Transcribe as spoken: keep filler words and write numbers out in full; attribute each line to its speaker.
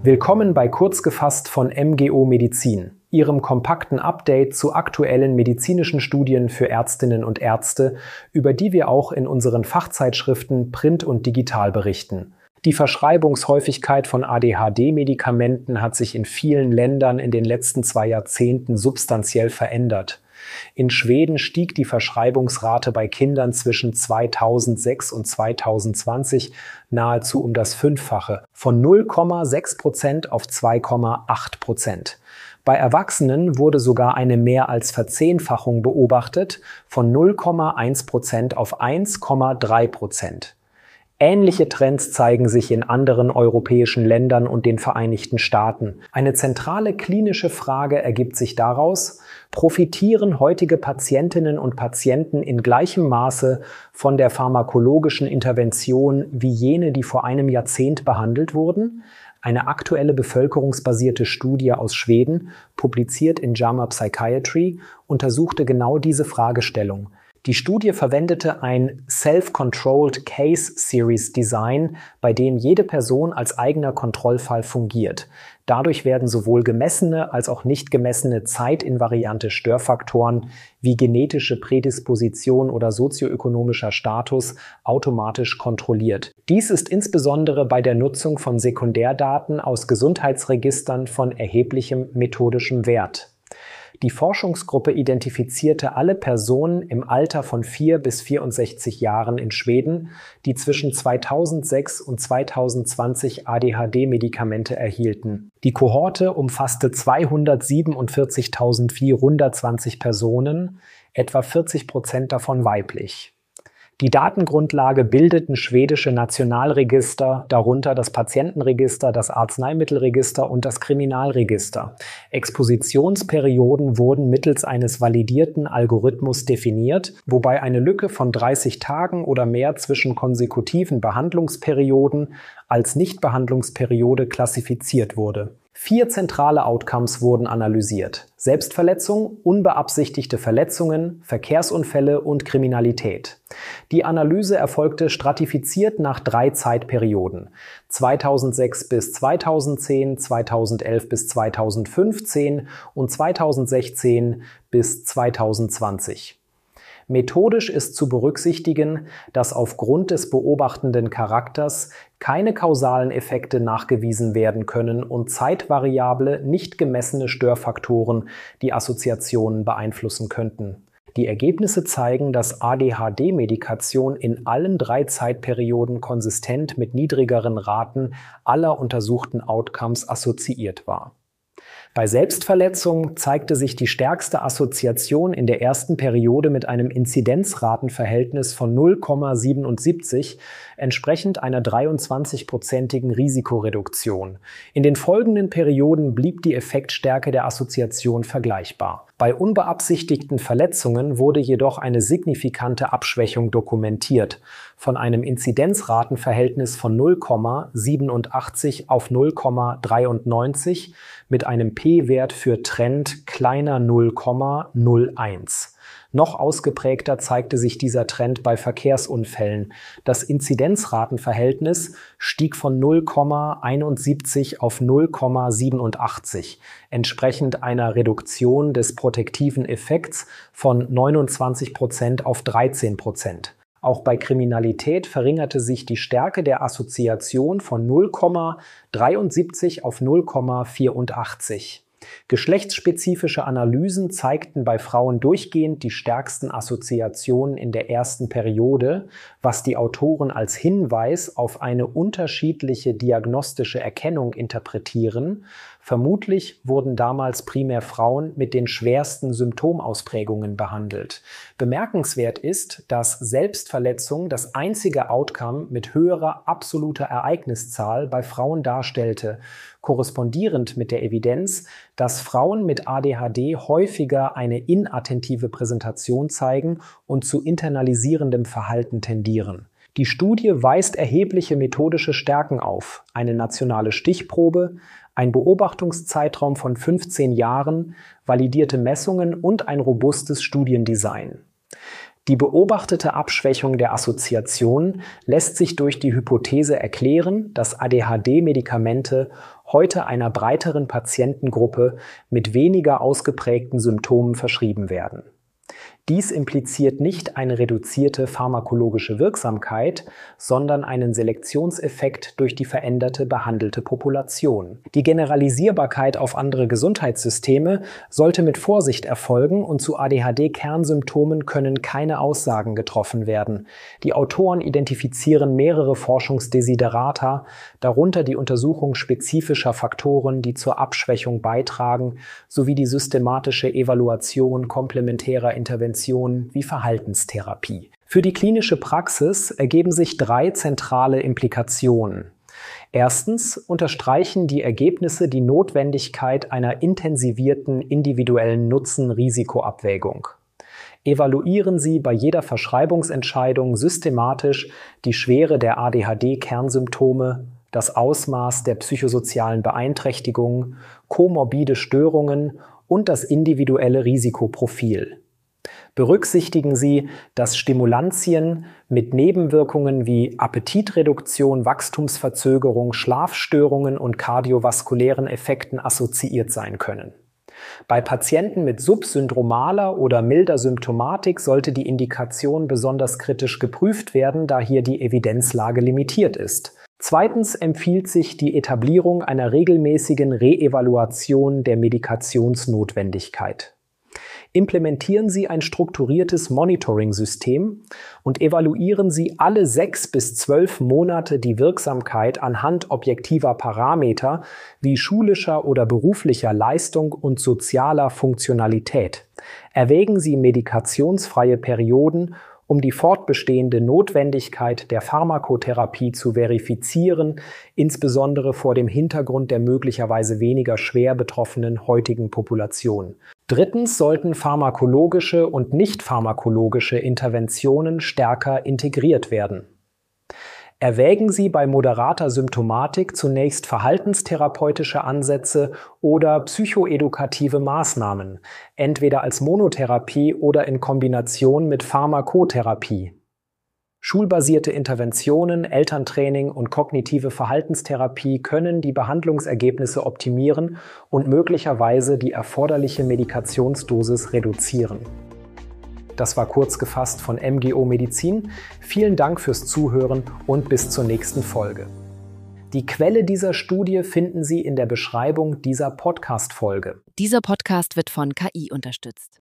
Speaker 1: Willkommen bei Kurzgefasst von M G O Medizin, Ihrem kompakten Update zu aktuellen medizinischen Studien für Ärztinnen und Ärzte, über die wir auch in unseren Fachzeitschriften Print und Digital berichten. Die Verschreibungshäufigkeit von A D H D-Medikamenten hat sich in vielen Ländern in den letzten zwei Jahrzehnten substanziell verändert. In Schweden stieg die Verschreibungsrate bei Kindern zwischen zweitausendsechs und zweitausendzwanzig nahezu um das Fünffache, von null Komma sechs Prozent auf zwei Komma acht Prozent. Bei Erwachsenen wurde sogar eine mehr als Verzehnfachung beobachtet, von null Komma eins Prozent auf eins Komma drei Prozent. Ähnliche Trends zeigen sich in anderen europäischen Ländern und den Vereinigten Staaten. Eine zentrale klinische Frage ergibt sich daraus: Profitieren heutige Patientinnen und Patienten in gleichem Maße von der pharmakologischen Intervention wie jene, die vor einem Jahrzehnt behandelt wurden? Eine aktuelle bevölkerungsbasierte Studie aus Schweden, publiziert in J A M A Psychiatry, untersuchte genau diese Fragestellung. Die Studie verwendete ein Self-Controlled Case Series Design, bei dem jede Person als eigener Kontrollfall fungiert. Dadurch werden sowohl gemessene als auch nicht gemessene zeitinvariante Störfaktoren wie genetische Prädisposition oder sozioökonomischer Status automatisch kontrolliert. Dies ist insbesondere bei der Nutzung von Sekundärdaten aus Gesundheitsregistern von erheblichem methodischem Wert. Die Forschungsgruppe identifizierte alle Personen im Alter von vier bis vierundsechzig Jahren in Schweden, die zwischen zweitausendsechs und zweitausendzwanzig A D H D-Medikamente erhielten. Die Kohorte umfasste zweihundertsiebenundvierzigtausendvierhundertzwanzig Personen, etwa vierzig Prozent davon weiblich. Die Datengrundlage bildeten schwedische Nationalregister, darunter das Patientenregister, das Arzneimittelregister und das Kriminalregister. Expositionsperioden wurden mittels eines validierten Algorithmus definiert, wobei eine Lücke von dreißig Tagen oder mehr zwischen konsekutiven Behandlungsperioden als Nichtbehandlungsperiode klassifiziert wurde. Vier zentrale Outcomes wurden analysiert: Selbstverletzung, unbeabsichtigte Verletzungen, Verkehrsunfälle und Kriminalität. Die Analyse erfolgte stratifiziert nach drei Zeitperioden: zweitausendsechs bis zweitausendzehn, zweitausendelf bis zweitausendfünfzehn und zweitausendsechzehn bis zweitausendzwanzig. Methodisch ist zu berücksichtigen, dass aufgrund des beobachtenden Charakters keine kausalen Effekte nachgewiesen werden können und zeitvariable, nicht gemessene Störfaktoren die Assoziationen beeinflussen könnten. Die Ergebnisse zeigen, dass A D H D-Medikation in allen drei Zeitperioden konsistent mit niedrigeren Raten aller untersuchten Outcomes assoziiert war. Bei Selbstverletzung zeigte sich die stärkste Assoziation in der ersten Periode mit einem Inzidenzratenverhältnis von null Komma siebenundsiebzig, entsprechend einer dreiundzwanzig-prozentigen Risikoreduktion. In den folgenden Perioden blieb die Effektstärke der Assoziation vergleichbar. Bei unbeabsichtigten Verletzungen wurde jedoch eine signifikante Abschwächung dokumentiert, von einem Inzidenzratenverhältnis von null Komma siebenundachtzig auf null Komma dreiundneunzig mit einem P-Wert für Trend kleiner null Komma null eins. Noch ausgeprägter zeigte sich dieser Trend bei Verkehrsunfällen. Das Inzidenzratenverhältnis stieg von null Komma einundsiebzig auf null Komma siebenundachtzig, entsprechend einer Reduktion des protektiven Effekts von neunundzwanzig Prozent auf dreizehn Prozent. Auch bei Kriminalität verringerte sich die Stärke der Assoziation von null Komma dreiundsiebzig auf null Komma vierundachtzig. Geschlechtsspezifische Analysen zeigten bei Frauen durchgehend die stärksten Assoziationen in der ersten Periode, was die Autoren als Hinweis auf eine unterschiedliche diagnostische Erkennung interpretieren. Vermutlich wurden damals primär Frauen mit den schwersten Symptomausprägungen behandelt. Bemerkenswert ist, dass Selbstverletzung das einzige Outcome mit höherer absoluter Ereigniszahl bei Frauen darstellte, korrespondierend mit der Evidenz, dass Frauen mit A D H D häufiger eine inattentive Präsentation zeigen und zu internalisierendem Verhalten tendieren. Die Studie weist erhebliche methodische Stärken auf: eine nationale Stichprobe, ein Beobachtungszeitraum von fünfzehn Jahren, validierte Messungen und ein robustes Studiendesign. Die beobachtete Abschwächung der Assoziation lässt sich durch die Hypothese erklären, dass A D H D-Medikamente heute einer breiteren Patientengruppe mit weniger ausgeprägten Symptomen verschrieben werden. Dies impliziert nicht eine reduzierte pharmakologische Wirksamkeit, sondern einen Selektionseffekt durch die veränderte behandelte Population. Die Generalisierbarkeit auf andere Gesundheitssysteme sollte mit Vorsicht erfolgen und zu A D H D-Kernsymptomen können keine Aussagen getroffen werden. Die Autoren identifizieren mehrere Forschungsdesiderata, darunter die Untersuchung spezifischer Faktoren, die zur Abschwächung beitragen, sowie die systematische Evaluation komplementärer Interventionen wie Verhaltenstherapie. Für die klinische Praxis ergeben sich drei zentrale Implikationen. Erstens unterstreichen die Ergebnisse die Notwendigkeit einer intensivierten individuellen Nutzen-Risiko-Abwägung. Evaluieren Sie bei jeder Verschreibungsentscheidung systematisch die Schwere der A D H D-Kernsymptome, das Ausmaß der psychosozialen Beeinträchtigungen, komorbide Störungen und das individuelle Risikoprofil. Berücksichtigen Sie, dass Stimulantien mit Nebenwirkungen wie Appetitreduktion, Wachstumsverzögerung, Schlafstörungen und kardiovaskulären Effekten assoziiert sein können. Bei Patienten mit subsyndromaler oder milder Symptomatik sollte die Indikation besonders kritisch geprüft werden, da hier die Evidenzlage limitiert ist. Zweitens empfiehlt sich die Etablierung einer regelmäßigen Reevaluation der Medikationsnotwendigkeit. Implementieren Sie ein strukturiertes Monitoring-System und evaluieren Sie alle sechs bis zwölf Monate die Wirksamkeit anhand objektiver Parameter wie schulischer oder beruflicher Leistung und sozialer Funktionalität. Erwägen Sie medikationsfreie Perioden, um die fortbestehende Notwendigkeit der Pharmakotherapie zu verifizieren, insbesondere vor dem Hintergrund der möglicherweise weniger schwer betroffenen heutigen Population. Drittens sollten pharmakologische und nicht pharmakologische Interventionen stärker integriert werden. Erwägen Sie bei moderater Symptomatik zunächst verhaltenstherapeutische Ansätze oder psychoedukative Maßnahmen, entweder als Monotherapie oder in Kombination mit Pharmakotherapie. Schulbasierte Interventionen, Elterntraining und kognitive Verhaltenstherapie können die Behandlungsergebnisse optimieren und möglicherweise die erforderliche Medikationsdosis reduzieren. Das war kurz gefasst von M G O Medizin. Vielen Dank fürs Zuhören und bis zur nächsten Folge. Die Quelle dieser Studie finden Sie in der Beschreibung dieser Podcast-Folge.
Speaker 2: Dieser Podcast wird von K I unterstützt.